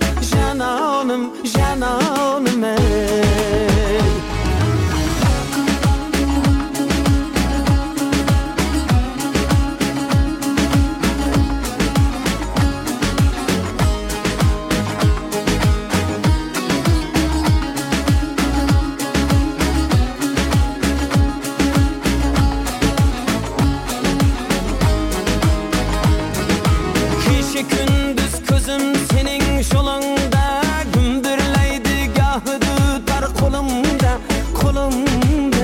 cananım, cananım ey. Gündüz közüm senin şolunda, gümbürleydi gahı tutar kolumda, kolumda.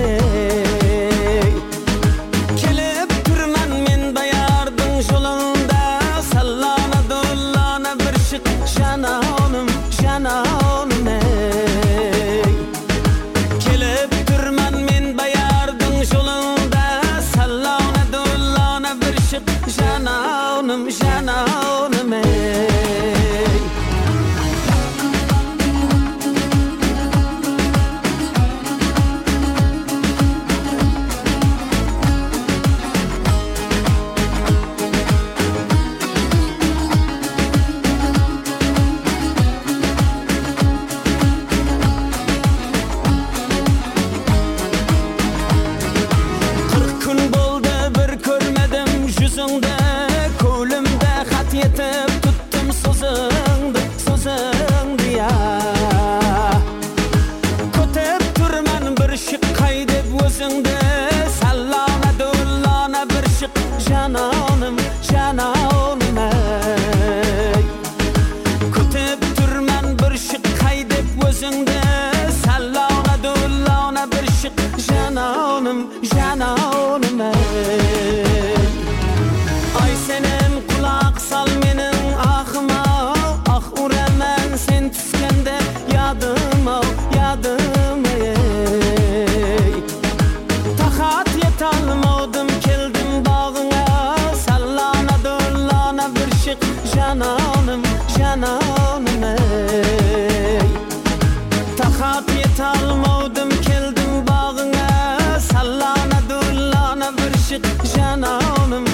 Kelip durman men dayardın şolunda, sallana dollana bir şık cananım, cananım ey. Kelip durman men dayardın şolunda, sallana dollana bir şık cananım, cananım ey. Gün boldu bir körmedim yüzünde, kolumda xat yetip tuttum sözüngdi, sözüngdi ya. Kötep turman bir şık kaydep özüngde, sallana dollana bir şık cananım, cananım ey. Kötep turman bir şık kaydep özüngde, sallana dollana bir şık cananım, cananım ey. Ay senin kulak sal menin ahıma, ah uremen sen tüskende yadıma, yadım ey. Tahat yetalmadım keldim bağına, sallana dollana bir şık cananım, cananım ey. Tahat yetalmadım keldim bağına, sallana dollana bir şık cananım,